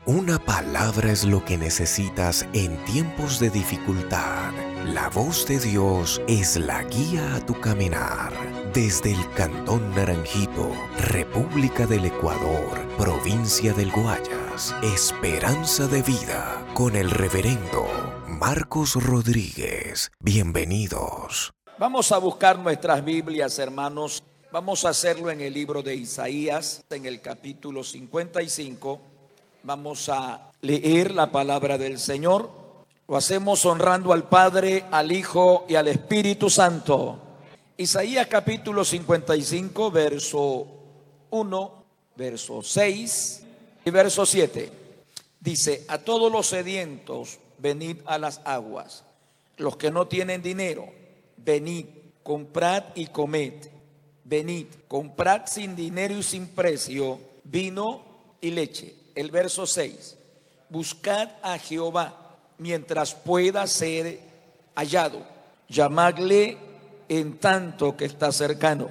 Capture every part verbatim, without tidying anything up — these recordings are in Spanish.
Una palabra es lo que necesitas en tiempos de dificultad. La voz de Dios es la guía a tu caminar. Desde el Cantón Naranjito, República del Ecuador, Provincia del Guayas, Esperanza de Vida, con el reverendo Marcos Rodríguez. Bienvenidos. Vamos a buscar nuestras Biblias, hermanos. Vamos a hacerlo en el libro de Isaías, en el capítulo cincuenta y cinco. Vamos a leer la palabra del Señor. Lo hacemos honrando al Padre, al Hijo y al Espíritu Santo. Isaías capítulo cincuenta y cinco, verso uno, verso seis y verso siete. Dice: a todos los sedientos, venid a las aguas. Los que no tienen dinero, venid, comprad y comed. Venid, comprad sin dinero y sin precio vino y leche. El verso seis: buscad a Jehová mientras pueda ser hallado. Llamadle en tanto que está cercano.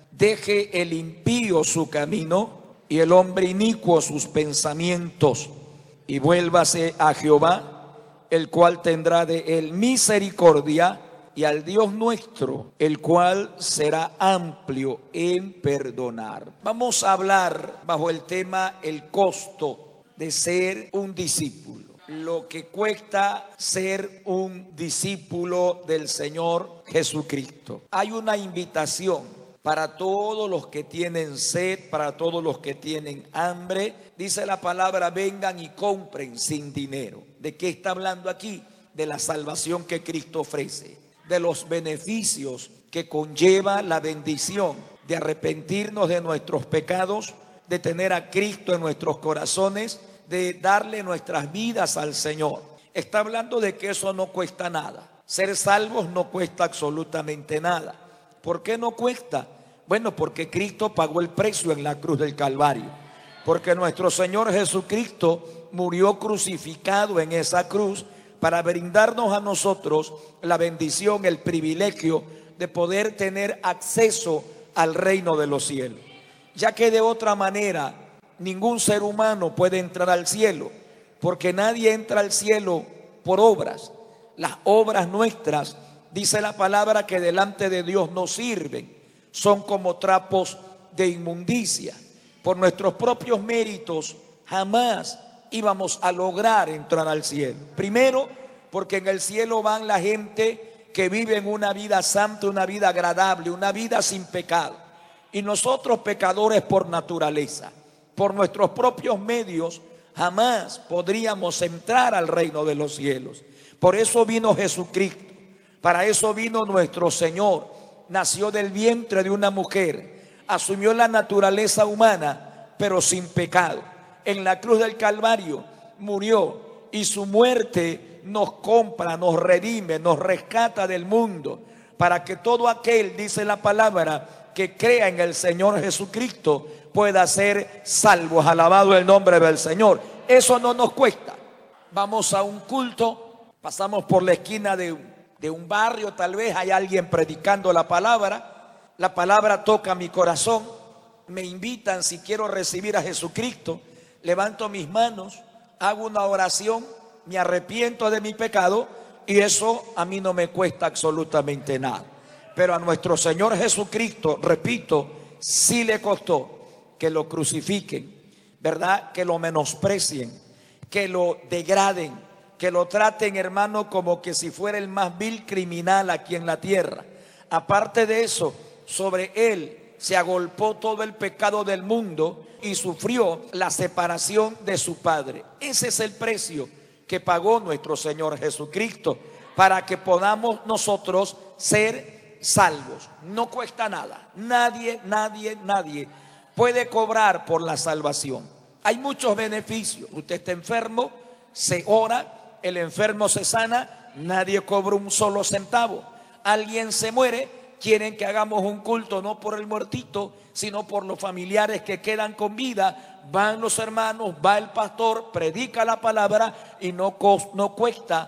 Deje el impío su camino y el hombre inicuo sus pensamientos, y vuélvase a Jehová, el cual tendrá de él misericordia, y al Dios nuestro, el cual será amplio en perdonar. Vamos a hablar bajo el tema el costo de ser un discípulo. Lo que cuesta ser un discípulo del Señor Jesucristo. Hay una invitación para todos los que tienen sed, para todos los que tienen hambre. Dice la palabra: vengan y compren sin dinero. ¿De qué está hablando aquí? De la salvación que Cristo ofrece, de los beneficios que conlleva la bendición de arrepentirnos de nuestros pecados, de tener a Cristo en nuestros corazones, de darle nuestras vidas al Señor. Está hablando de que eso no cuesta nada. Ser salvos no cuesta absolutamente nada. ¿Por qué no cuesta? Bueno, porque Cristo pagó el precio en la cruz del Calvario. Porque nuestro Señor Jesucristo murió crucificado en esa cruz para brindarnos a nosotros la bendición, el privilegio de poder tener acceso al reino de los cielos. Ya que de otra manera ningún ser humano puede entrar al cielo, porque nadie entra al cielo por obras. Las obras nuestras, dice la palabra, que delante de Dios no sirven, son como trapos de inmundicia. Por nuestros propios méritos jamás íbamos a lograr entrar al cielo. Primero, porque en el cielo van la gente que vive en una vida santa, una vida agradable, una vida sin pecado. Y nosotros, pecadores por naturaleza, por nuestros propios medios, jamás podríamos entrar al reino de los cielos. Por eso vino Jesucristo, para eso vino nuestro Señor. Nació del vientre de una mujer, asumió la naturaleza humana, pero sin pecado. En la cruz del Calvario murió, y su muerte nos compra, nos redime, nos rescata del mundo, para que todo aquel, dice la palabra, que crea en el Señor Jesucristo pueda ser salvos. Alabado el nombre del Señor. Eso no nos cuesta. Vamos a un culto, pasamos por la esquina de, de un barrio, tal vez hay alguien predicando la palabra. La palabra toca mi corazón, me invitan si quiero recibir a Jesucristo. Levanto mis manos, hago una oración, me arrepiento de mi pecado, y eso a mí no me cuesta absolutamente nada. Pero a nuestro Señor Jesucristo, repito, sí le costó que lo crucifiquen, ¿verdad? Que lo menosprecien, que lo degraden, que lo traten, hermano, como que si fuera el más vil criminal aquí en la tierra. Aparte de eso, sobre él se agolpó todo el pecado del mundo y sufrió la separación de su Padre. Ese es el precio que pagó nuestro Señor Jesucristo para que podamos nosotros ser salvos. No cuesta nada. Nadie, nadie, nadie puede cobrar por la salvación. Hay muchos beneficios. Usted está enfermo, se ora, el enfermo se sana, nadie cobra un solo centavo. Alguien se muere, quieren que hagamos un culto no por el muertito, sino por los familiares que quedan con vida. Van los hermanos, va el pastor, predica la palabra y no, no cuesta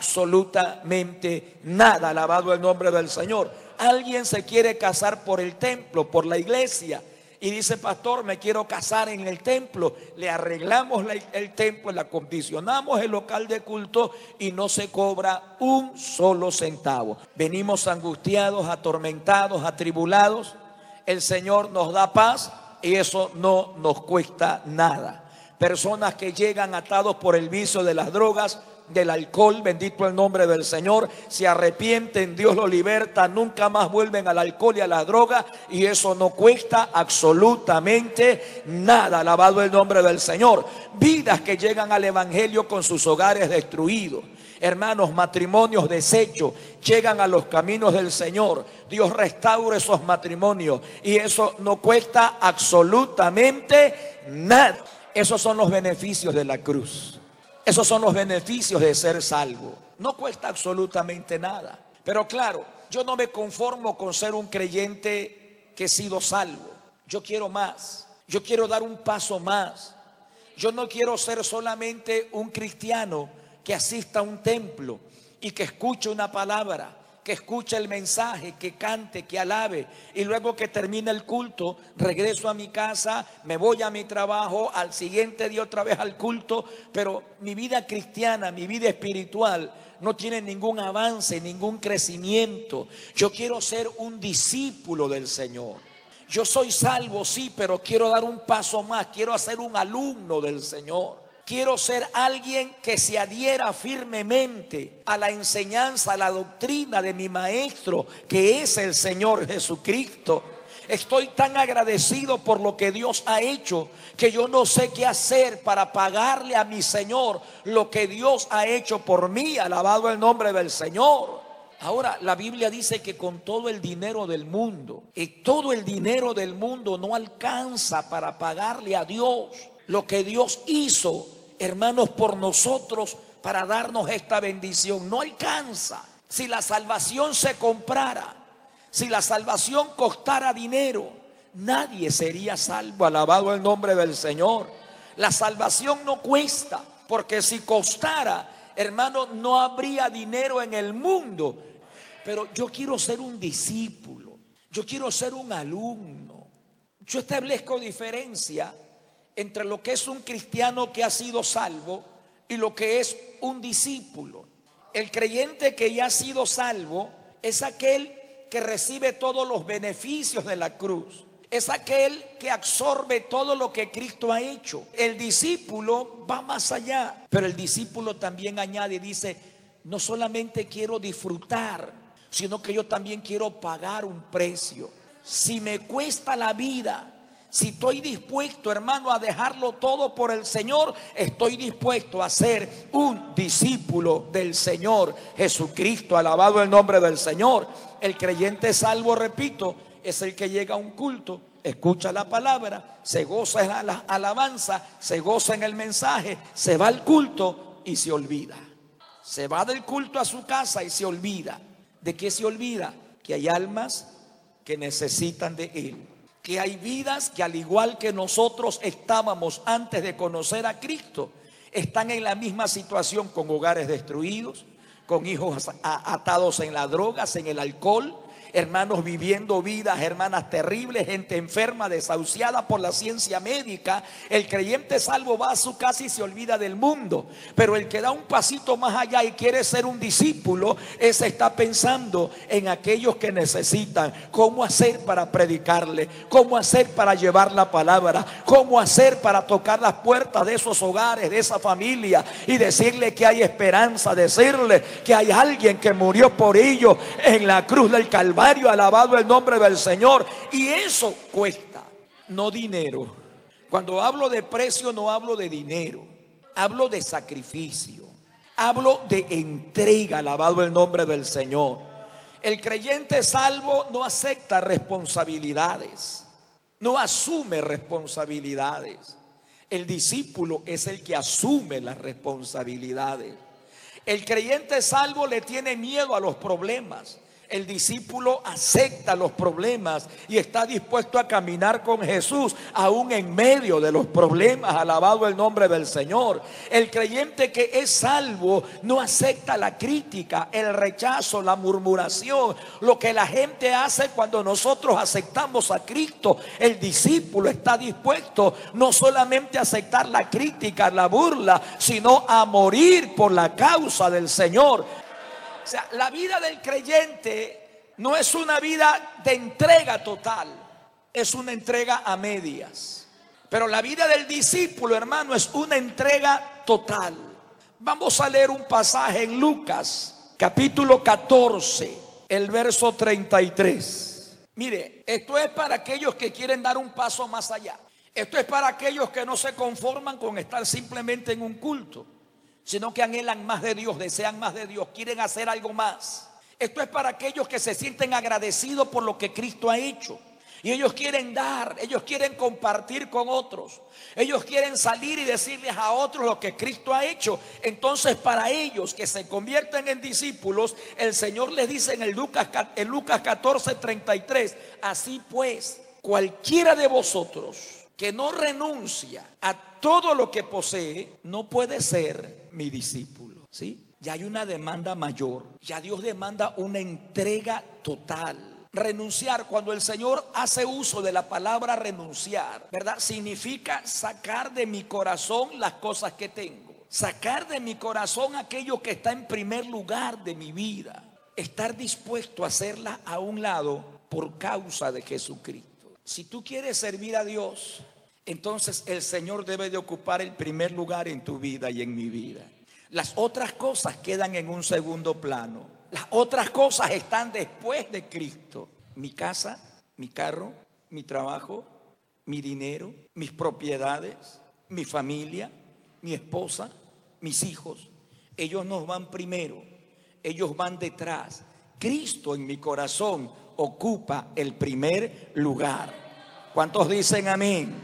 absolutamente nada. Alabado el nombre del Señor. Alguien se quiere casar por el templo, por la iglesia, y dice: pastor, me quiero casar en el templo. Le arreglamos la, el templo, le acondicionamos el local de culto y no se cobra un solo centavo. Venimos angustiados, atormentados, atribulados. El Señor nos da paz y eso no nos cuesta nada. Personas que llegan atados por el vicio de las drogas, del alcohol, bendito el nombre del Señor, se arrepienten, Dios los liberta, nunca más vuelven al alcohol y a la droga, y eso no cuesta absolutamente nada. Alabado el nombre del Señor. Vidas que llegan al evangelio con sus hogares destruidos, hermanos, matrimonios deshechos, llegan a los caminos del Señor. Dios restaura esos matrimonios y eso no cuesta absolutamente nada. Esos son los beneficios de la cruz. Esos son los beneficios de ser salvo. No cuesta absolutamente nada. Pero claro, yo no me conformo con ser un creyente que he sido salvo. Yo quiero más. Yo quiero dar un paso más. Yo no quiero ser solamente un cristiano que asista a un templo y que escuche una palabra, que escuche el mensaje, que cante, que alabe, y luego que termine el culto, regreso a mi casa, me voy a mi trabajo, al siguiente día otra vez al culto. Pero mi vida cristiana, mi vida espiritual no tiene ningún avance, ningún crecimiento. Yo quiero ser un discípulo del Señor. Yo soy salvo, sí, pero quiero dar un paso más. Quiero ser un alumno del Señor. Quiero ser alguien que se adhiera firmemente a la enseñanza, a la doctrina de mi maestro, que es el Señor Jesucristo. Estoy tan agradecido por lo que Dios ha hecho, que yo no sé qué hacer para pagarle a mi Señor lo que Dios ha hecho por mí. Alabado el nombre del Señor. Ahora, la Biblia dice que con todo el dinero del mundo, y todo el dinero del mundo no alcanza para pagarle a Dios lo que Dios hizo, hermanos, por nosotros, para darnos esta bendición. No alcanza. Si la salvación se comprara, si la salvación costara dinero, nadie sería salvo. Alabado el nombre del Señor. La salvación no cuesta, porque si costara, hermano, no habría dinero en el mundo. Pero yo quiero ser un discípulo, yo quiero ser un alumno. Yo establezco diferencia entre lo que es un cristiano que ha sido salvo y lo que es un discípulo. El creyente que ya ha sido salvo es aquel que recibe todos los beneficios de la cruz. Es aquel que absorbe todo lo que Cristo ha hecho. El discípulo va más allá, pero el discípulo también añade y dice: no solamente quiero disfrutar, sino que yo también quiero pagar un precio. Si me cuesta la vida, si estoy dispuesto, hermano, a dejarlo todo por el Señor, estoy dispuesto a ser un discípulo del Señor Jesucristo. Alabado el nombre del Señor. El creyente salvo, repito, es el que llega a un culto, escucha la palabra, se goza en la alabanza, se goza en el mensaje, se va al culto y se olvida. Se va del culto a su casa y se olvida. ¿De qué se olvida? Que hay almas que necesitan de Él. Que hay vidas que, al igual que nosotros estábamos antes de conocer a Cristo, están en la misma situación, con hogares destruidos, con hijos atados en las drogas, en el alcohol, hermanos viviendo vidas, hermanas, terribles, gente enferma, desahuciada por la ciencia médica. El creyente salvo va a su casa y se olvida del mundo, pero el que da un pasito más allá y quiere ser un discípulo, ese está pensando en aquellos que necesitan. ¿Cómo hacer para predicarle? ¿Cómo hacer para llevar la palabra? ¿Cómo hacer para tocar las puertas de esos hogares, de esa familia, y decirle que hay esperanza, decirle que hay alguien que murió por ellos en la cruz del Calvario? Alabado el nombre del Señor. Y eso cuesta, no dinero. Cuando hablo de precio, no hablo de dinero, hablo de sacrificio, hablo de entrega. Alabado el nombre del Señor. El creyente salvo no acepta responsabilidades, no asume responsabilidades. El discípulo es el que asume las responsabilidades. El creyente salvo le tiene miedo a los problemas, El discípulo acepta los problemas y está dispuesto a caminar con Jesús aún en medio de los problemas. Alabado el nombre del Señor. El creyente que es salvo no acepta la crítica, el rechazo, la murmuración, lo que la gente hace cuando nosotros aceptamos a Cristo. El discípulo está dispuesto no solamente a aceptar la crítica, la burla, sino a morir por la causa del Señor. O sea, la vida del creyente no es una vida de entrega total, es una entrega a medias. Pero la vida del discípulo, hermano, es una entrega total. Vamos a leer un pasaje en Lucas, capítulo catorce, el verso treinta y tres. Mire, esto es para aquellos que quieren dar un paso más allá. Esto es para aquellos que no se conforman con estar simplemente en un culto, sino que anhelan más de Dios, desean más de Dios, quieren hacer algo más. Esto es para aquellos que se sienten agradecidos por lo que Cristo ha hecho. Y ellos quieren dar, ellos quieren compartir con otros. Ellos quieren salir y decirles a otros lo que Cristo ha hecho. Entonces, para ellos que se convierten en discípulos, el Señor les dice en el Lucas, en Lucas catorce, treinta y tres: así pues, cualquiera de vosotros que no renuncia a todo lo que posee, no puede ser mi discípulo. ¿Sí? Ya hay una demanda mayor. Ya Dios demanda una entrega total. Renunciar, cuando el Señor hace uso de la palabra renunciar, ¿verdad? Significa sacar de mi corazón las cosas que tengo. Sacar de mi corazón aquello que está en primer lugar de mi vida. Estar dispuesto a hacerla a un lado por causa de Jesucristo. Si tú quieres servir a Dios, entonces el Señor debe de ocupar el primer lugar en tu vida y en mi vida. Las otras cosas quedan en un segundo plano. Las otras cosas están después de Cristo. Mi casa, mi carro, mi trabajo, mi dinero, mis propiedades, mi familia, mi esposa, mis hijos. Ellos nos van primero, ellos van detrás. Cristo en mi corazón ocupa el primer lugar. ¿Cuántos dicen amén?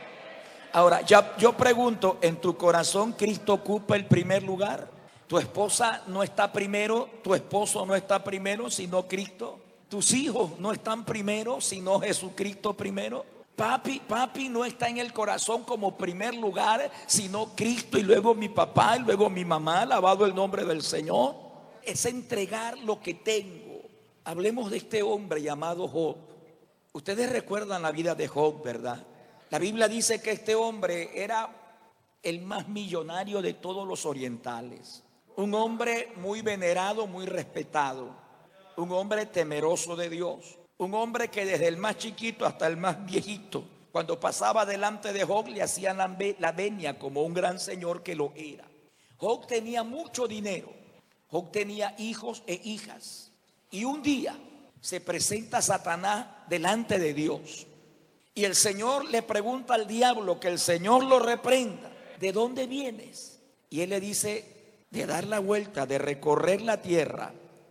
Ahora, ya, yo pregunto, ¿en tu corazón Cristo ocupa el primer lugar? Tu esposa no está primero, tu esposo no está primero, sino Cristo. Tus hijos no están primero, sino Jesucristo primero. Papi, papi no está en el corazón como primer lugar, sino Cristo, y luego mi papá, y luego mi mamá. Alabado el nombre del Señor. Es entregar lo que tengo. Hablemos de este hombre llamado Job. Ustedes recuerdan la vida de Job, ¿verdad? La Biblia dice que este hombre era el más millonario de todos los orientales. Un hombre muy venerado, muy respetado. Un hombre temeroso de Dios. Un hombre que desde el más chiquito hasta el más viejito, cuando pasaba delante de Job, le hacían la venia como un gran señor que lo era. Job tenía mucho dinero. Job tenía hijos e hijas. Y un día se presenta Satanás delante de Dios. Y el Señor le pregunta al diablo, que el Señor lo reprenda: ¿de dónde vienes? Y él le dice: de dar la vuelta, de recorrer la tierra.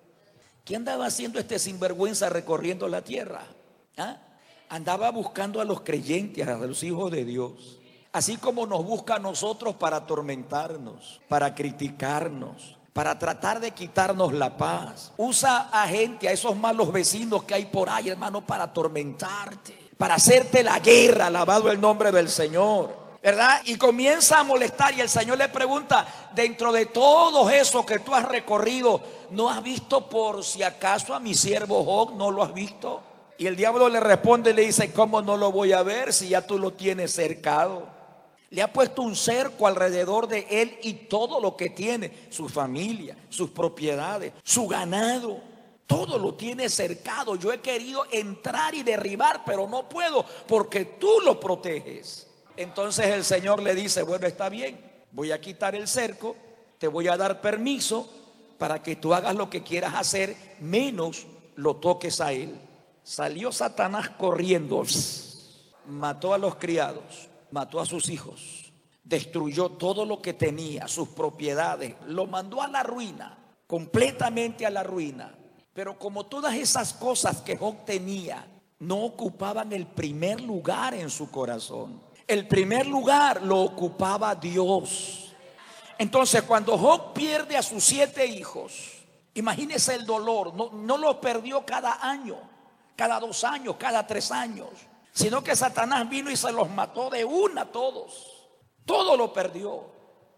¿Qué andaba haciendo este sinvergüenza recorriendo la tierra? ¿Ah? Andaba buscando a los creyentes, a los hijos de Dios. Así como nos busca a nosotros para atormentarnos, para criticarnos, para tratar de quitarnos la paz. Usa a gente, a esos malos vecinos que hay por ahí, hermano, para atormentarte, para hacerte la guerra. Alabado el nombre del Señor, ¿verdad? Y comienza a molestar, y el Señor le pregunta: dentro de todo eso que tú has recorrido, ¿no has visto por si acaso a mi siervo Job? ¿No lo has visto? Y el diablo le responde y le dice: ¿cómo no lo voy a ver si ya tú lo tienes cercado? Le ha puesto un cerco alrededor de él y todo lo que tiene, su familia, sus propiedades, su ganado. Todo lo tiene cercado. Yo he querido entrar y derribar, pero no puedo porque tú lo proteges. Entonces el Señor le dice: bueno, está bien, voy a quitar el cerco, te voy a dar permiso para que tú hagas lo que quieras hacer, menos lo toques a él. Salió Satanás corriendo, mató a los criados, mató a sus hijos, destruyó todo lo que tenía, sus propiedades, lo mandó a la ruina, completamente a la ruina. Pero como todas esas cosas que Job tenía no ocupaban el primer lugar en su corazón, el primer lugar lo ocupaba Dios. Entonces, cuando Job pierde a sus siete hijos, Imagínese el dolor. No, no lo perdió cada año, cada dos años, cada tres años, sino que Satanás vino y se los mató de una a todos. Todo lo perdió.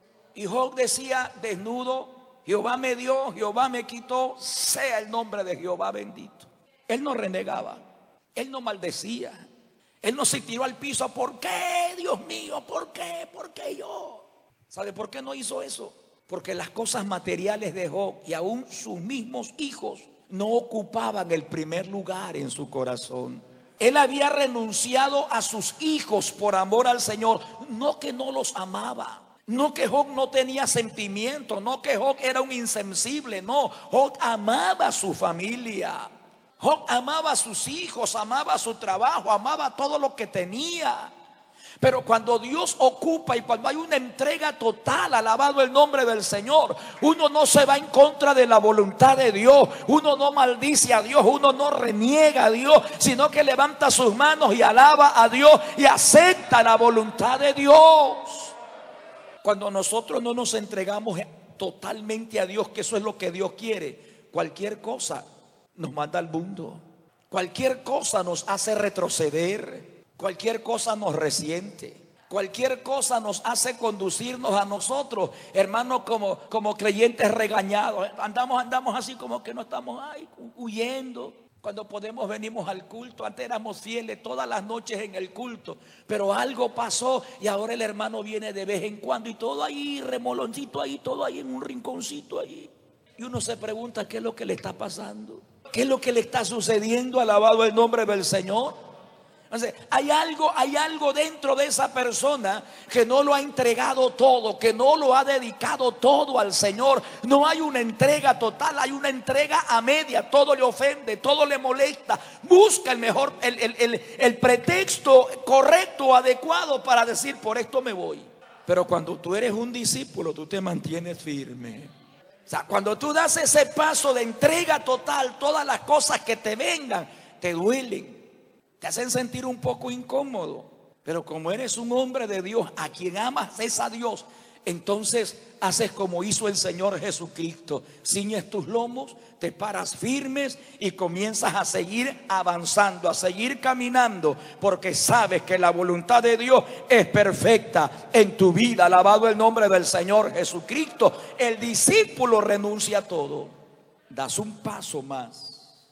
Y Job decía: desnudo, Jehová me dio, Jehová me quitó, sea el nombre de Jehová bendito. Él no renegaba, él no maldecía, él no se tiró al piso. ¿Por qué, Dios mío? ¿Por qué? ¿Por qué yo? ¿Sabe por qué no hizo eso? Porque las cosas materiales de Job y aún sus mismos hijos no ocupaban el primer lugar en su corazón. Él había renunciado a sus hijos por amor al Señor. No que no los amaba, no que Job no tenía sentimiento, no que Job era un insensible. No, Job amaba a su familia, Job amaba a sus hijos, amaba su trabajo, amaba todo lo que tenía. Pero cuando Dios ocupa y cuando hay una entrega total, alabado el nombre del Señor, uno no se va en contra de la voluntad de Dios, uno no maldice a Dios, uno no reniega a Dios, sino que levanta sus manos y alaba a Dios y acepta la voluntad de Dios. Cuando nosotros no nos entregamos totalmente a Dios, que eso es lo que Dios quiere, cualquier cosa nos manda al mundo, cualquier cosa nos hace retroceder, cualquier cosa nos resiente, cualquier cosa nos hace conducirnos a nosotros, hermanos, como, como creyentes regañados. Andamos, andamos así como que no estamos ahí, huyendo. Cuando podemos venimos al culto. Antes éramos fieles todas las noches en el culto, pero algo pasó y ahora el hermano viene de vez en cuando y todo ahí, remoloncito ahí, todo ahí en un rinconcito ahí. Y uno se pregunta: ¿qué es lo que le está pasando? ¿Qué es lo que le está sucediendo? Alabado el nombre del Señor. Entonces, hay algo, hay algo dentro de esa persona que no lo ha entregado todo, que no lo ha dedicado todo al Señor. No hay una entrega total, hay una entrega a media. Todo le ofende, todo le molesta. Busca el mejor, el, el, el, el pretexto correcto, adecuado para decir: por esto me voy. Pero cuando tú eres un discípulo, tú te mantienes firme. O sea, cuando tú das ese paso de entrega total, todas las cosas que te vengan te duelen, te hacen sentir un poco incómodo. Pero como eres un hombre de Dios, a quien amas es a Dios, entonces haces como hizo el Señor Jesucristo. Ciñes tus lomos, te paras firmes y comienzas a seguir avanzando, a seguir caminando, porque sabes que la voluntad de Dios es perfecta en tu vida. Alabado el nombre del Señor Jesucristo. El discípulo renuncia a todo, das un paso más.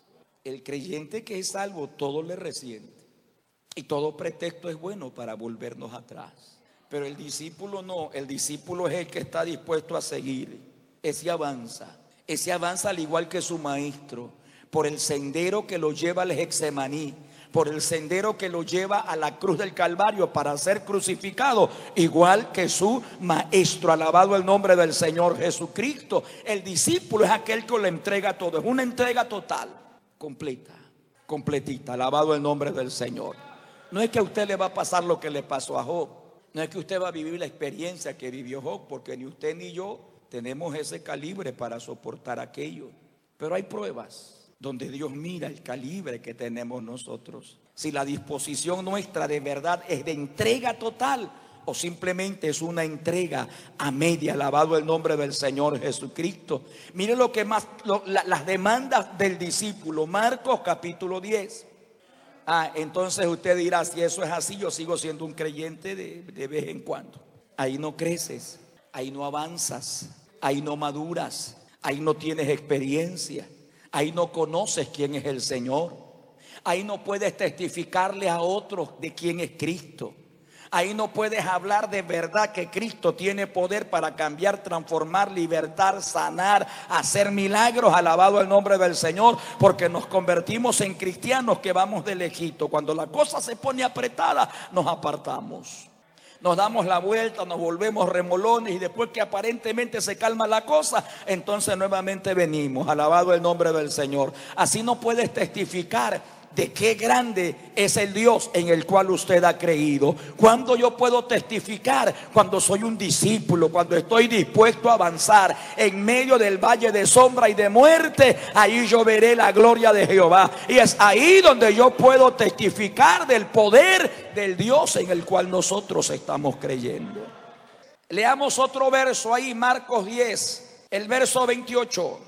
El creyente que es salvo, todo le resiente y todo pretexto es bueno para volvernos atrás. Pero el discípulo no, el discípulo es el que está dispuesto a seguir. Ese avanza, ese avanza al igual que su maestro, por el sendero que lo lleva al Getsemaní, por el sendero que lo lleva a la cruz del Calvario para ser crucificado, igual que su maestro. Alabado el nombre del Señor Jesucristo. El discípulo es aquel que le entrega todo, es una entrega total, completa, completita. Alabado el nombre del Señor. No es que a usted le va a pasar lo que le pasó a Job, no es que usted va a vivir la experiencia que vivió Job, porque ni usted ni yo tenemos ese calibre para soportar aquello. Pero hay pruebas donde Dios mira el calibre que tenemos nosotros, si la disposición nuestra de verdad es de entrega total o simplemente es una entrega a media. Alabado el nombre del Señor Jesucristo. Mire lo que más, lo, la, las demandas del discípulo. Marcos capítulo diez. Ah, entonces usted dirá: si eso es así, yo sigo siendo un creyente de, de vez en cuando. Ahí no creces, ahí no avanzas, ahí no maduras, ahí no tienes experiencia, ahí no conoces quién es el Señor, ahí no puedes testificarle a otros de quién es Cristo. Ahí no puedes hablar de verdad que Cristo tiene poder para cambiar, transformar, libertar, sanar, hacer milagros. Alabado el nombre del Señor, porque nos convertimos en cristianos que vamos de lejito. Cuando la cosa se pone apretada, nos apartamos, nos damos la vuelta, nos volvemos remolones y después que aparentemente se calma la cosa, entonces nuevamente venimos. Alabado el nombre del Señor. Así no puedes testificar de qué grande es el Dios en el cual usted ha creído. Cuando yo puedo testificar, cuando soy un discípulo, cuando estoy dispuesto a avanzar en medio del valle de sombra y de muerte, ahí yo veré la gloria de Jehová. Y es ahí donde yo puedo testificar del poder del Dios en el cual nosotros estamos creyendo. Leamos otro verso ahí, Marcos diez, el verso veintiocho.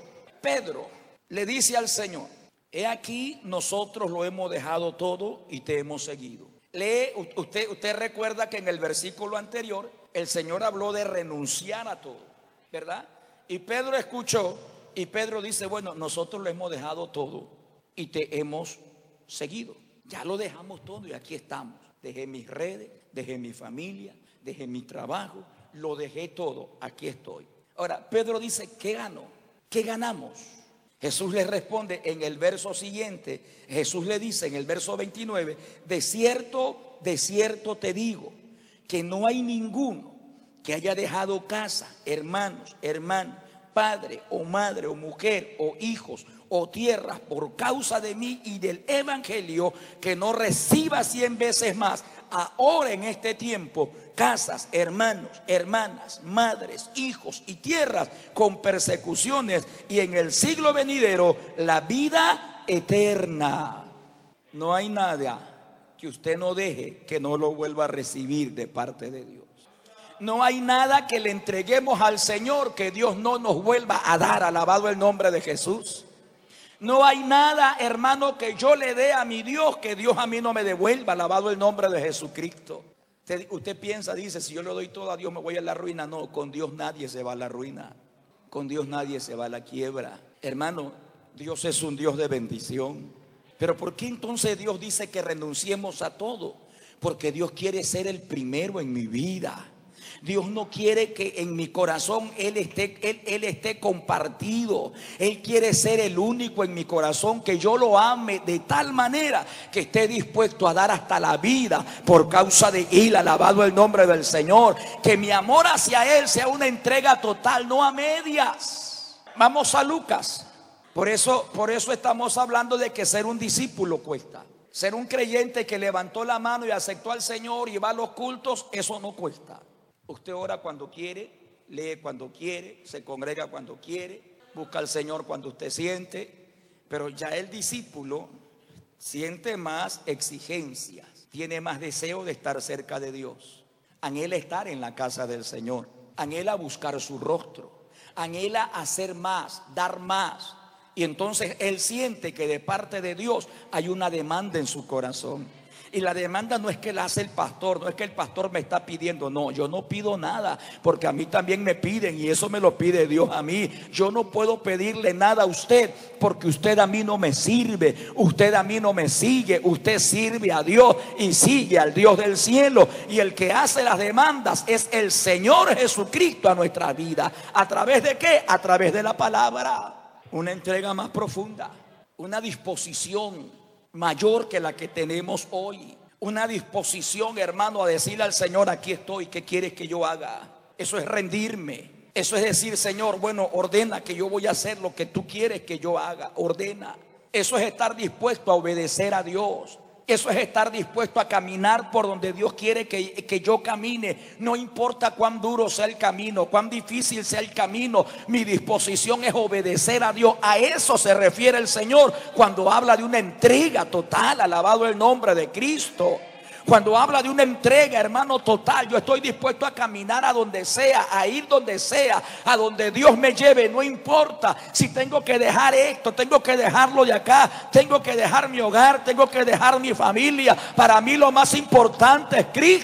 Pedro le dice al Señor: he aquí, nosotros lo hemos dejado todo y te hemos seguido. Lee, usted, usted recuerda que en el versículo anterior el Señor habló de renunciar a todo, ¿verdad? Y Pedro escuchó y Pedro dice: bueno, nosotros lo hemos dejado todo y te hemos seguido. Ya lo dejamos todo y aquí estamos. Dejé mis redes, dejé mi familia, dejé mi trabajo, lo dejé todo, aquí estoy. Ahora, Pedro dice: ¿qué ganó? ¿Qué ganamos? Jesús le responde en el verso siguiente. Jesús le dice en el verso veintinueve: de cierto, de cierto te digo, que no hay ninguno que haya dejado casa, hermanos, hermanas, padre o madre o mujer o hijos o tierras por causa de mí y del evangelio, que no reciba cien veces más ahora en este tiempo casas, hermanos, hermanas, madres, hijos y tierras con persecuciones, y en el siglo venidero la vida eterna. No hay nada que usted no deje que no lo vuelva a recibir de parte de Dios. No hay nada que le entreguemos al Señor que Dios no nos vuelva a dar. Alabado el nombre de Jesús. No hay nada, hermano, que yo le dé a mi Dios que Dios a mí no me devuelva. Alabado el nombre de Jesucristo. Usted, usted piensa, dice: si yo le doy todo a Dios me voy a la ruina. No, con Dios nadie se va a la ruina. Con Dios nadie se va a la quiebra. Hermano, Dios es un Dios de bendición. Pero ¿por qué entonces Dios dice que renunciemos a todo? Porque Dios quiere ser el primero en mi vida. Dios no quiere que en mi corazón Él esté, él, él esté compartido. Él quiere ser el único en mi corazón, que yo lo ame de tal manera que esté dispuesto a dar hasta la vida por causa de Él. Alabado el nombre del Señor. Que mi amor hacia Él sea una entrega total, no a medias. Vamos a Lucas. Por eso, por eso estamos hablando de que ser un discípulo cuesta. Ser un creyente que levantó la mano y aceptó al Señor y va a los cultos, eso no cuesta. Usted ora cuando quiere, lee cuando quiere, se congrega cuando quiere, busca al Señor cuando usted siente. Pero ya el discípulo siente más exigencias, tiene más deseo de estar cerca de Dios, anhela estar en la casa del Señor, anhela buscar su rostro, anhela hacer más, dar más. Y entonces él siente que de parte de Dios hay una demanda en su corazón. Y la demanda no es que la hace el pastor, no es que el pastor me está pidiendo. No, yo no pido nada, porque a mí también me piden, y eso me lo pide Dios a mí. Yo no puedo pedirle nada a usted, porque usted a mí no me sirve, usted a mí no me sigue. Usted sirve a Dios y sigue al Dios del cielo, y el que hace las demandas es el Señor Jesucristo a nuestra vida. ¿A través de qué? A través de la palabra. Una entrega más profunda, una disposición mayor que la que tenemos hoy. Una disposición, hermano, a decirle al Señor: aquí estoy, ¿qué quieres que yo haga? Eso es rendirme. Eso es decir: Señor, bueno, ordena que yo voy a hacer lo que tú quieres que yo haga. Ordena. Eso es estar dispuesto a obedecer a Dios. Eso es estar dispuesto a caminar por donde Dios quiere que, que yo camine. No importa cuán duro sea el camino, cuán difícil sea el camino, mi disposición es obedecer a Dios. A eso se refiere el Señor cuando habla de una entrega total. Alabado el nombre de Cristo. Cuando habla de una entrega, hermano, total, yo estoy dispuesto a caminar a donde sea, a ir donde sea, a donde Dios me lleve. No importa si tengo que dejar esto, tengo que dejarlo de acá, tengo que dejar mi hogar, tengo que dejar mi familia. Para mí lo más importante es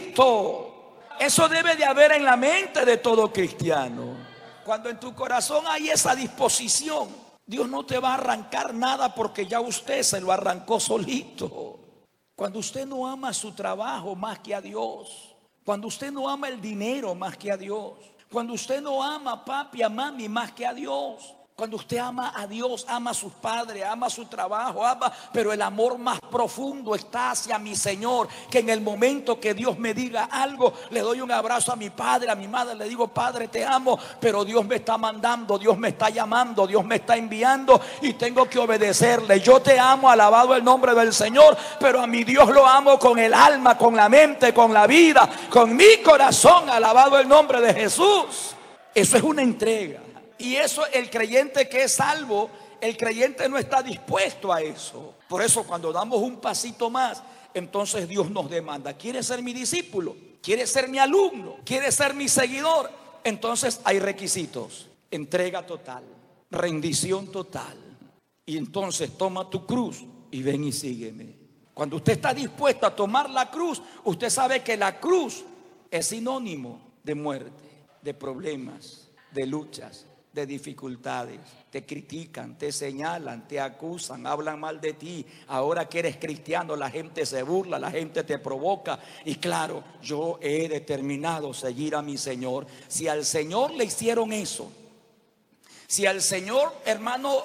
Cristo. Eso debe de haber en la mente de todo cristiano. Cuando en tu corazón hay esa disposición, Dios no te va a arrancar nada, porque ya usted se lo arrancó solito. Cuando usted no ama su trabajo más que a Dios, cuando usted no ama el dinero más que a Dios, cuando usted no ama a papi, a mami más que a Dios, cuando usted ama a Dios, ama a sus padres, ama su trabajo, ama, pero el amor más profundo está hacia mi Señor, que en el momento que Dios me diga algo, le doy un abrazo a mi padre, a mi madre, le digo: Padre, te amo, pero Dios me está mandando, Dios me está llamando, Dios me está enviando y tengo que obedecerle. Yo te amo, alabado el nombre del Señor, pero a mi Dios lo amo con el alma, con la mente, con la vida, con mi corazón. Alabado el nombre de Jesús. Eso es una entrega. Y eso, el creyente que es salvo, el creyente no está dispuesto a eso. Por eso cuando damos un pasito más, entonces Dios nos demanda: ¿quieres ser mi discípulo? ¿Quieres ser mi alumno? ¿Quieres ser mi seguidor? Entonces hay requisitos. Entrega total. rendición total. Y entonces toma tu cruz y ven y sígueme. Cuando usted está dispuesto a tomar la cruz, usted sabe que la cruz es sinónimo de muerte, de problemas, de luchas, de dificultades. Te critican, te señalan, te acusan, hablan mal de ti. Ahora que eres cristiano, la gente se burla, la gente te provoca. Y claro, yo he determinado seguir a mi Señor. Si al Señor le hicieron eso, si al Señor, hermano,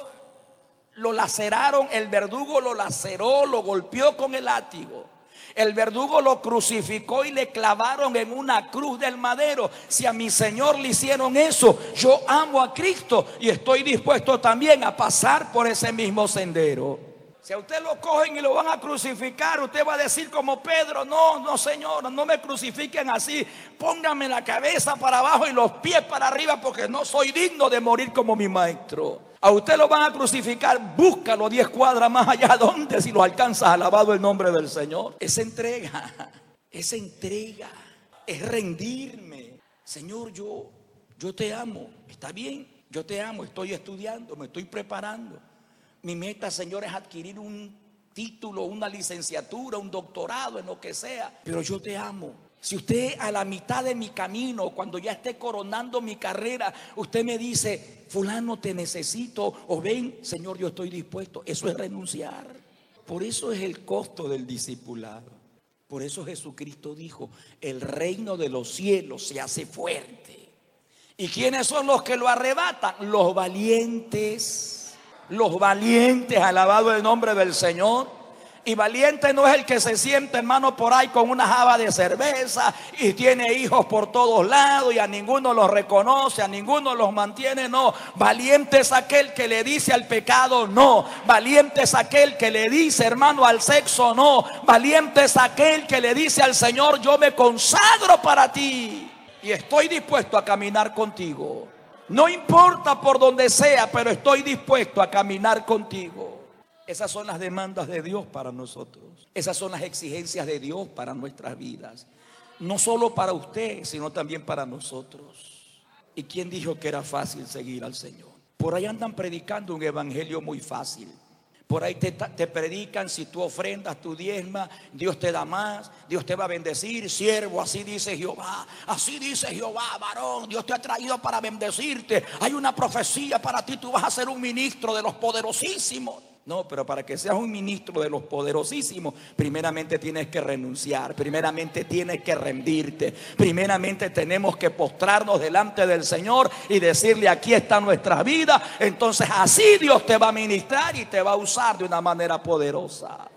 lo laceraron, el verdugo lo laceró, lo golpeó con el látigo, el verdugo lo crucificó y le clavaron en una cruz del madero. Si a mi Señor le hicieron eso, yo amo a Cristo y estoy dispuesto también a pasar por ese mismo sendero. Si a usted lo cogen y lo van a crucificar, usted va a decir como Pedro: no, no Señor, no me crucifiquen así, pónganme la cabeza para abajo y los pies para arriba, porque no soy digno de morir como mi maestro. A usted lo van a crucificar, búscalo diez cuadras más allá. ¿Dónde? Si lo alcanzas, alabado el nombre del Señor. Esa entrega, esa entrega es rendirme. Señor, yo, yo te amo. Está bien, yo te amo, estoy estudiando, me estoy preparando. Mi meta, Señor, es adquirir un título, una licenciatura, un doctorado, en lo que sea. Pero yo te amo. Si usted a la mitad de mi camino, cuando ya esté coronando mi carrera, usted me dice: fulano, te necesito, o ven, Señor, yo estoy dispuesto. Eso es renunciar. Por eso es el costo del discipulado. Por eso Jesucristo dijo: el reino de los cielos se hace fuerte. ¿Y quiénes son los que lo arrebatan? Los valientes. Los valientes, alabado el nombre del Señor. Y valiente no es el que se siente, hermano, por ahí con una java de cerveza y tiene hijos por todos lados y a ninguno los reconoce, a ninguno los mantiene. No, valiente es aquel que le dice al pecado no. Valiente es aquel que le dice, hermano, al sexo no. Valiente es aquel que le dice al Señor: yo me consagro para ti y estoy dispuesto a caminar contigo. No importa por donde sea, pero estoy dispuesto a caminar contigo. Esas son las demandas de Dios para nosotros. Esas son las exigencias de Dios para nuestras vidas. No solo para usted, sino también para nosotros. ¿Y quién dijo que era fácil seguir al Señor? Por ahí andan predicando un evangelio muy fácil. Por ahí te, te predican: si tú ofrendas, tu diezma, Dios te da más, Dios te va a bendecir. Siervo, así dice Jehová, así dice Jehová, varón, Dios te ha traído para bendecirte. Hay una profecía para ti, tú vas a ser un ministro de los poderosísimos. No, pero para que seas un ministro de los poderosísimos, primeramente tienes que renunciar, primeramente tienes que rendirte, primeramente tenemos que postrarnos delante del Señor y decirle: aquí está nuestra vida. Entonces así Dios te va a ministrar y te va a usar de una manera poderosa.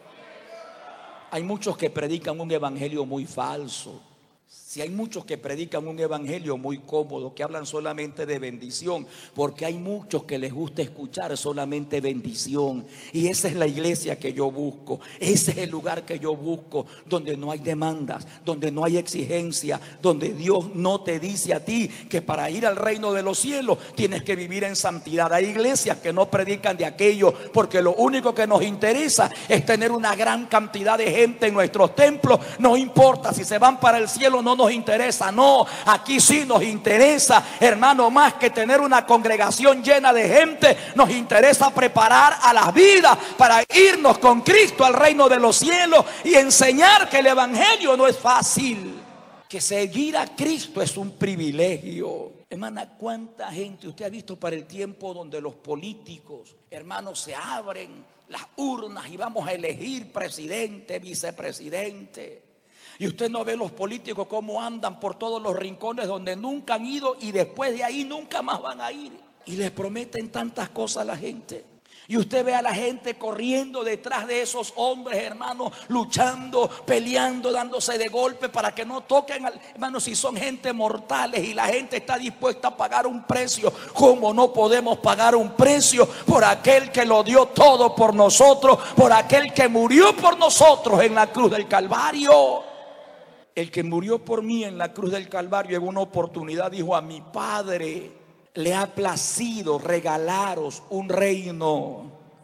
Hay muchos que predican un evangelio muy falso. Si hay muchos que predican un evangelio muy cómodo, que hablan solamente de bendición, porque hay muchos que les gusta escuchar solamente bendición. Y esa es la iglesia que yo busco, ese es el lugar que yo busco, donde no hay demandas, donde no hay exigencia, donde Dios no te dice a ti que para ir al reino de los cielos tienes que vivir en santidad. Hay iglesias que no predican de aquello, porque lo único que nos interesa es tener una gran cantidad de gente en nuestros templos. No importa si se van para el cielo, no nos interesa. No, aquí sí nos interesa, hermano, más que tener una congregación llena de gente, nos interesa preparar a las vidas para irnos con Cristo al reino de los cielos y enseñar que el evangelio no es fácil, que seguir a Cristo es un privilegio. Hermana, ¿cuánta gente usted ha visto para el tiempo donde los políticos, hermanos, se abren las urnas y vamos a elegir presidente, vicepresidente? Y usted no ve los políticos cómo andan por todos los rincones donde nunca han ido y después de ahí nunca más van a ir. Y les prometen tantas cosas a la gente. Y usted ve a la gente corriendo detrás de esos hombres, hermanos, luchando, peleando, dándose de golpe para que no toquen al, hermanos, si son gente mortales y la gente está dispuesta a pagar un precio. ¿Cómo no podemos pagar un precio por aquel que lo dio todo por nosotros, por aquel que murió por nosotros en la cruz del Calvario? El que murió por mí en la cruz del Calvario en una oportunidad dijo: a mi Padre le ha placido regalaros un reino.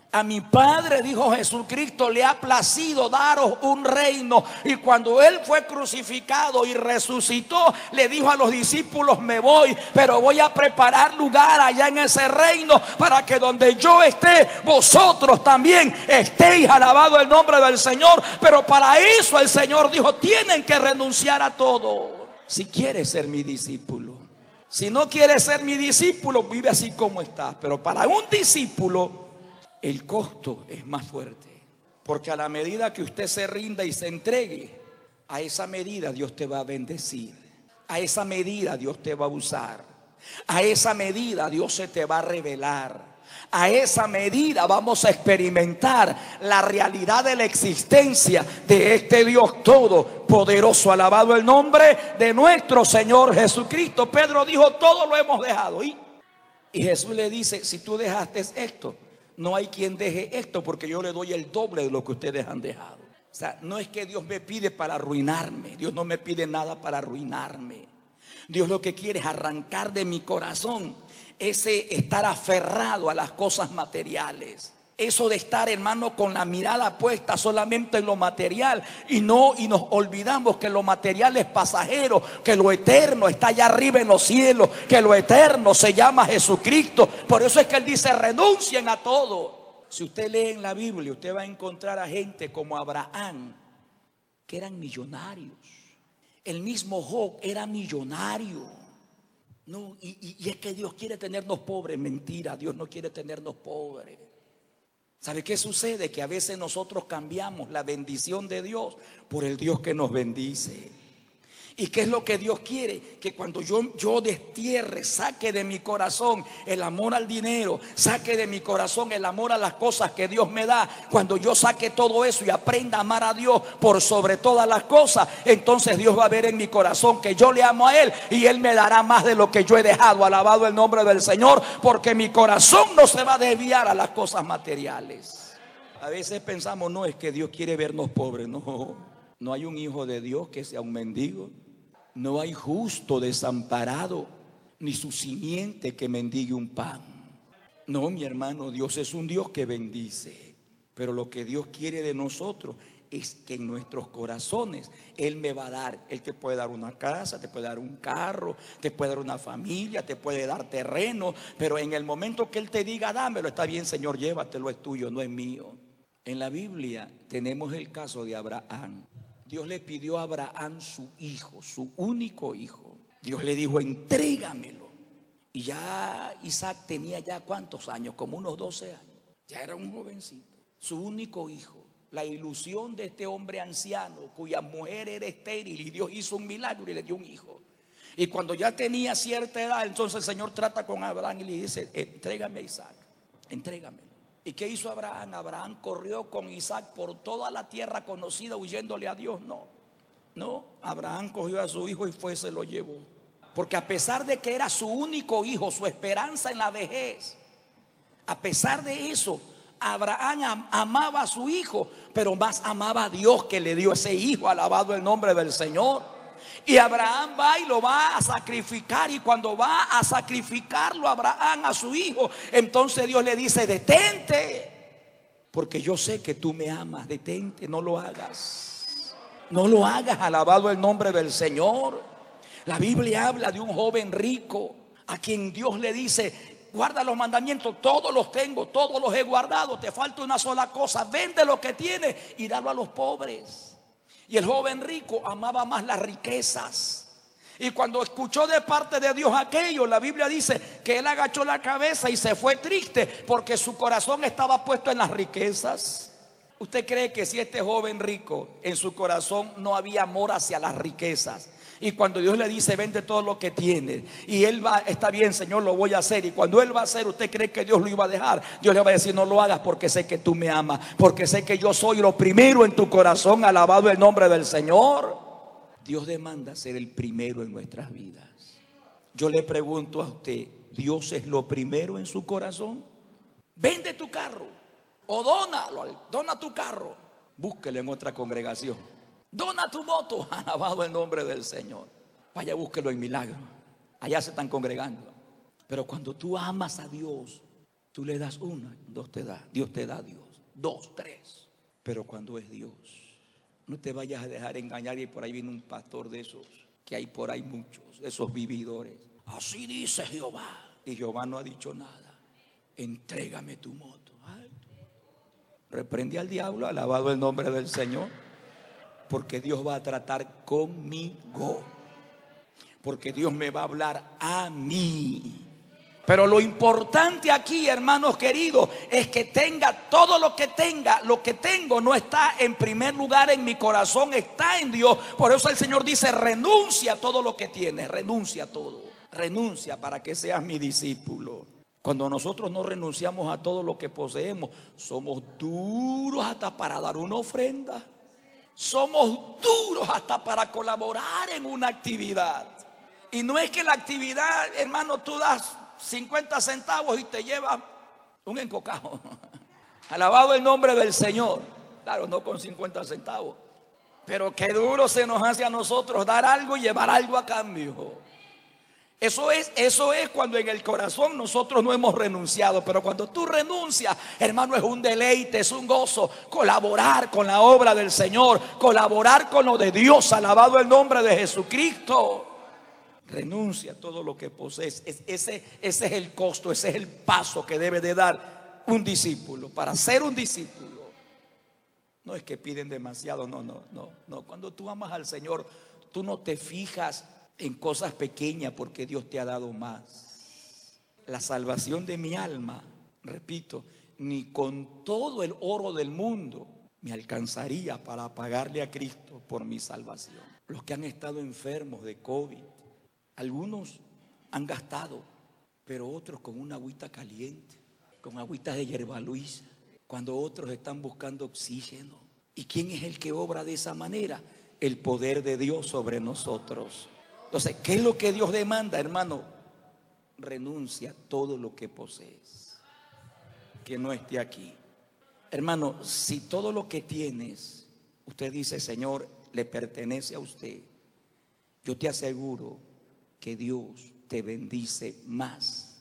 A mi Padre, dijo Jesucristo, le ha placido daros un reino. Y cuando Él fue crucificado y resucitó, le dijo a los discípulos: me voy, pero voy a preparar lugar allá en ese reino, para que donde yo esté, vosotros también estéis. Alabado el nombre del Señor. Pero para eso el Señor dijo: tienen que renunciar a todo si quieres ser mi discípulo. Si no quieres ser mi discípulo, vive así como estás. Pero para un discípulo el costo es más fuerte, porque a la medida que usted se rinda y se entregue, a esa medida Dios te va a bendecir, a esa medida Dios te va a usar, a esa medida Dios se te va a revelar, a esa medida vamos a experimentar la realidad de la existencia de este Dios todopoderoso. Alabado el nombre de nuestro Señor Jesucristo. Pedro dijo: todo lo hemos dejado. Y, y Jesús le dice: si tú dejaste esto, no hay quien deje esto, porque yo le doy el doble de lo que ustedes han dejado. O sea, no es que Dios me pide para arruinarme. Dios no me pide nada para arruinarme. Dios lo que quiere es arrancar de mi corazón ese estar aferrado a las cosas materiales. Eso de estar, hermano, con la mirada puesta solamente en lo material, y no y nos olvidamos que lo material es pasajero, que lo eterno está allá arriba en los cielos, que lo eterno se llama Jesucristo. Por eso es que Él dice: renuncien a todo. Si usted lee en la Biblia, usted va a encontrar a gente como Abraham, que eran millonarios. El mismo Job era millonario. No, y, y, y es que Dios quiere tenernos pobres. Mentira, Dios no quiere tenernos pobres. ¿Sabe qué sucede? Que a veces nosotros cambiamos la bendición de Dios por el Dios que nos bendice. ¿Y qué es lo que Dios quiere? Que cuando yo, yo destierre, saque de mi corazón el amor al dinero, saque de mi corazón el amor a las cosas que Dios me da. Cuando yo saque todo eso y aprenda a amar a Dios por sobre todas las cosas, entonces Dios va a ver en mi corazón que yo le amo a Él, y Él me dará más de lo que yo he dejado. Alabado el nombre del Señor, porque mi corazón no se va a desviar a las cosas materiales. A veces pensamos: no, es que Dios quiere vernos pobres. No, no hay un hijo de Dios que sea un mendigo. No hay justo desamparado, ni su simiente que mendigue un pan. No, mi hermano, Dios es un Dios que bendice. Pero lo que Dios quiere de nosotros es que en nuestros corazones Él me va a dar. Él te puede dar una casa, te puede dar un carro, te puede dar una familia, te puede dar terreno. Pero en el momento que Él te diga: dámelo, está bien, Señor, llévatelo, es tuyo, no es mío. En la Biblia tenemos el caso de Abraham. Dios le pidió a Abraham su hijo, su único hijo. Dios le dijo: entrégamelo. Y ya Isaac tenía ya ¿cuántos años? Como unos doce años. Ya era un jovencito. Su único hijo. La ilusión de este hombre anciano, cuya mujer era estéril, y Dios hizo un milagro y le dio un hijo. Y cuando ya tenía cierta edad, entonces el Señor trata con Abraham y le dice: entrégame a Isaac, entrégamelo. ¿Y qué hizo Abraham? Abraham corrió con Isaac por toda la tierra conocida, huyéndole a Dios. No, no, Abraham cogió a su hijo y fue, se lo llevó. Porque a pesar de que era su único hijo, su esperanza en la vejez, a pesar de eso, Abraham amaba a su hijo, pero más amaba a Dios que le dio ese hijo. Alabado el nombre del Señor. Y Abraham va y lo va a sacrificar. Y cuando va a sacrificarlo Abraham a su hijo, entonces Dios le dice: detente, porque yo sé que tú me amas. Detente, no lo hagas. No lo hagas. Alabado el nombre del Señor. La Biblia habla de un joven rico a quien Dios le dice: guarda los mandamientos, todos los tengo, todos los he guardado, te falta una sola cosa, vende lo que tienes y dalo a los pobres. Y el joven rico amaba más las riquezas. Y cuando escuchó de parte de Dios aquello, la Biblia dice que él agachó la cabeza y se fue triste, porque su corazón estaba puesto en las riquezas. ¿Usted cree que si este joven rico, en su corazón no había amor hacia las riquezas? Y cuando Dios le dice: vende todo lo que tiene, y él va: está bien, Señor, lo voy a hacer. Y cuando él va a hacer, ¿usted cree que Dios lo iba a dejar? Dios le va a decir: no lo hagas, porque sé que tú me amas, porque sé que yo soy lo primero en tu corazón. Alabado el nombre del Señor. Dios demanda ser el primero en nuestras vidas. Yo le pregunto a usted: ¿Dios es lo primero en su corazón? Vende tu carro, o dónalo, dona tu carro, búsquelo en otra congregación. Dona tu moto, alabado el nombre del Señor. Vaya, búsquelo en Milagro. Allá se están congregando. Pero cuando tú amas a Dios, Tú le das una, dos te da, Dios te da Dios, dos, tres. Pero cuando es Dios, no te vayas a dejar engañar. Y por ahí viene un pastor de esos, que hay por ahí muchos, esos vividores. Así dice Jehová. Y Jehová no ha dicho nada. Entrégame tu moto. Ay, reprendí al diablo, alabado el nombre del Señor. Porque Dios va a tratar conmigo. Porque Dios me va a hablar a mí. Pero lo importante aquí, hermanos queridos, es que tenga todo lo que tenga. Lo que tengo no está en primer lugar en mi corazón, está en Dios. Por eso el Señor dice: renuncia a todo lo que tienes, renuncia a todo. Renuncia para que seas mi discípulo. Cuando nosotros no renunciamos a todo lo que poseemos, somos duros hasta para dar una ofrenda. Somos duros hasta para colaborar en una actividad. Y no es que la actividad, hermano, tú das cincuenta centavos y te lleva un encocado. Alabado el nombre del Señor. Claro, no con cincuenta centavos, pero qué duro se nos hace a nosotros dar algo y llevar algo a cambio. Eso es, eso es cuando en el corazón nosotros no hemos renunciado. Pero cuando tú renuncias, hermano, es un deleite, es un gozo colaborar con la obra del Señor, colaborar con lo de Dios. Alabado el nombre de Jesucristo. Renuncia a todo lo que posees. Es, ese, ese es el costo, ese es el paso que debe de dar un discípulo. Para ser un discípulo, no es que piden demasiado, no, no, no, no. Cuando tú amas al Señor, tú no te fijas en cosas pequeñas, porque Dios te ha dado más. La salvación de mi alma, repito, ni con todo el oro del mundo me alcanzaría para pagarle a Cristo por mi salvación. Los que han estado enfermos de COVID, algunos han gastado, pero otros con una agüita caliente, con agüitas de hierba luisa, cuando otros están buscando oxígeno. ¿Y quién es el que obra de esa manera? El poder de Dios sobre nosotros. Entonces, ¿qué es lo que Dios demanda, hermano? Renuncia a todo lo que posees, que no esté aquí. Hermano, si todo lo que tienes, usted dice: Señor, le pertenece a usted, yo te aseguro que Dios te bendice más,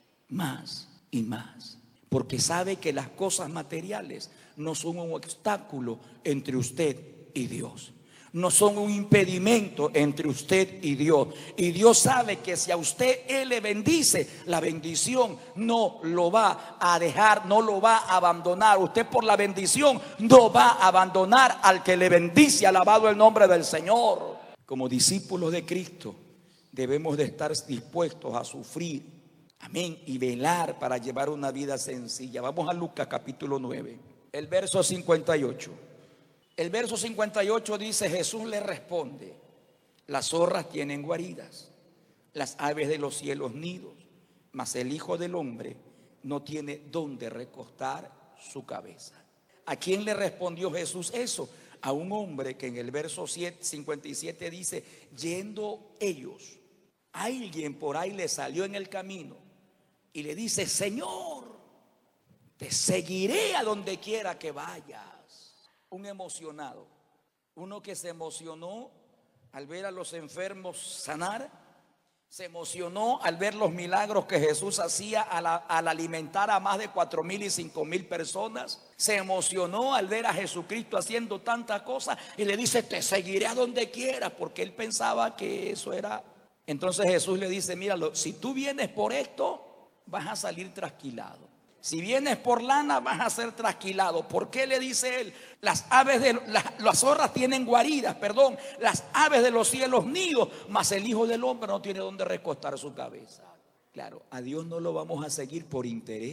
más y más. Porque sabe que las cosas materiales no son un obstáculo entre usted y Dios. No son un impedimento entre usted y Dios. Y Dios sabe que si a usted Él le bendice, la bendición no lo va a dejar, no lo va a abandonar. Usted por la bendición no va a abandonar al que le bendice. Alabado el nombre del Señor. Como discípulos de Cristo, debemos de estar dispuestos a sufrir, amén, y velar para llevar una vida sencilla. Vamos a Lucas capítulo nueve, el verso cincuenta y ocho. El verso cincuenta y ocho dice: Jesús le responde: las zorras tienen guaridas, las aves de los cielos nidos, mas el Hijo del Hombre no tiene dónde recostar su cabeza. ¿A quién le respondió Jesús eso? A un hombre que en el verso cincuenta y siete dice: yendo ellos, alguien por ahí le salió en el camino y le dice: Señor, te seguiré a donde quiera que vayas. Un emocionado, uno que se emocionó al ver a los enfermos sanar, se emocionó al ver los milagros que Jesús hacía al, al alimentar a más de cuatro mil y cinco mil personas, se emocionó al ver a Jesucristo haciendo tantas cosas y le dice: te seguiré a donde quiera, porque él pensaba que eso era. Entonces Jesús le dice: míralo, si tú vienes por esto, vas a salir trasquilado. Si vienes por lana, vas a ser trasquilado. ¿Por qué le dice él? Las aves de las, las zorras tienen guaridas, perdón, las aves de los cielos nidos, mas el Hijo del Hombre no tiene donde recostar su cabeza. Claro, a Dios no lo vamos a seguir por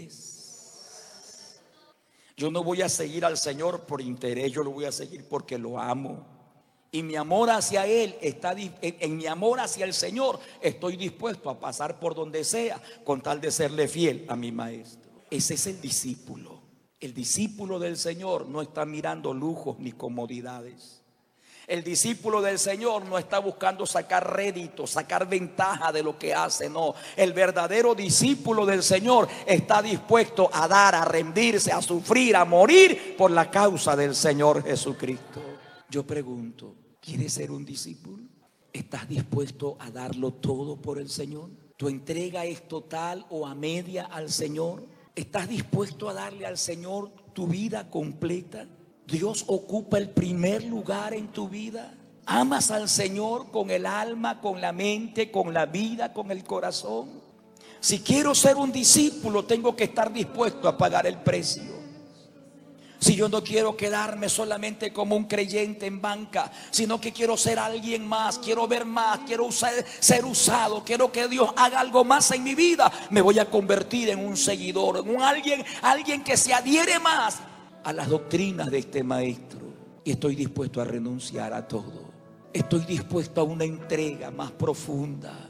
interés. Yo no voy a seguir al Señor por interés, yo lo voy a seguir porque lo amo. Y mi amor hacia Él está, en, en mi amor hacia el Señor estoy dispuesto a pasar por donde sea con tal de serle fiel a mi maestro. Ese es el discípulo. El discípulo del Señor no está mirando lujos ni comodidades. El discípulo del Señor no está buscando sacar rédito, sacar ventaja de lo que hace, no. El verdadero discípulo del Señor está dispuesto a dar, a rendirse, a sufrir, a morir por la causa del Señor Jesucristo. Yo pregunto, ¿quieres ser un discípulo? ¿Estás dispuesto a darlo todo por el Señor? ¿Tu entrega es total o a media al Señor? ¿Estás dispuesto a darle al Señor tu vida completa? ¿Dios ocupa el primer lugar en tu vida? ¿Amas al Señor con el alma, con la mente, con la vida, con el corazón? Si quiero ser un discípulo, tengo que estar dispuesto a pagar el precio. Si yo no quiero quedarme solamente como un creyente en banca, sino que quiero ser alguien más, quiero ver más, quiero usar, ser usado, quiero que Dios haga algo más en mi vida, me voy a convertir en un seguidor, en un alguien, alguien que se adhiere más a las doctrinas de este maestro. Y estoy dispuesto a renunciar a todo. Estoy dispuesto a una entrega más profunda.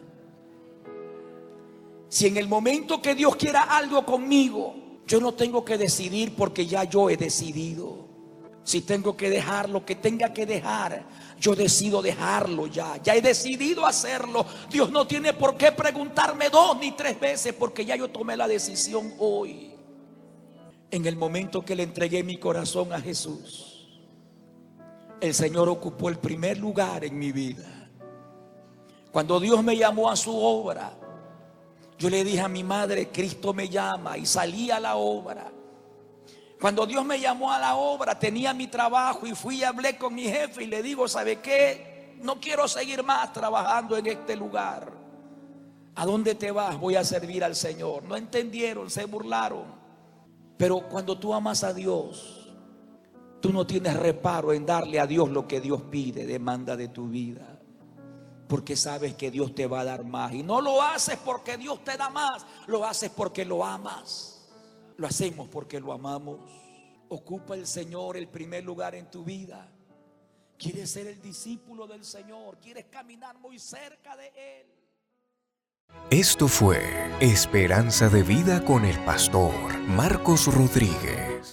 Si en el momento que Dios quiera algo conmigo, yo no tengo que decidir porque ya yo he decidido. Si tengo que dejar lo que tenga que dejar, yo decido dejarlo ya. Ya he decidido hacerlo. Dios no tiene por qué preguntarme dos ni tres veces porque ya yo tomé la decisión hoy. En el momento que le entregué mi corazón a Jesús, el Señor ocupó el primer lugar en mi vida. Cuando Dios me llamó a su obra, yo le dije a mi madre, Cristo me llama, y salí a la obra. Cuando Dios me llamó a la obra, tenía mi trabajo y fui y hablé con mi jefe y le digo, ¿sabe qué? No quiero seguir más trabajando en este lugar. ¿A dónde te vas? Voy a servir al Señor. No entendieron, se burlaron. Pero cuando tú amas a Dios, tú no tienes reparo en darle a Dios lo que Dios pide, demanda de tu vida. Porque sabes que Dios te va a dar más. Y no lo haces porque Dios te da más, lo haces porque lo amas. Lo hacemos porque lo amamos. Ocupa el Señor el primer lugar en tu vida. ¿Quieres ser el discípulo del Señor? ¿Quieres caminar muy cerca de Él? Esto fue Esperanza de Vida con el pastor Marcos Rodríguez.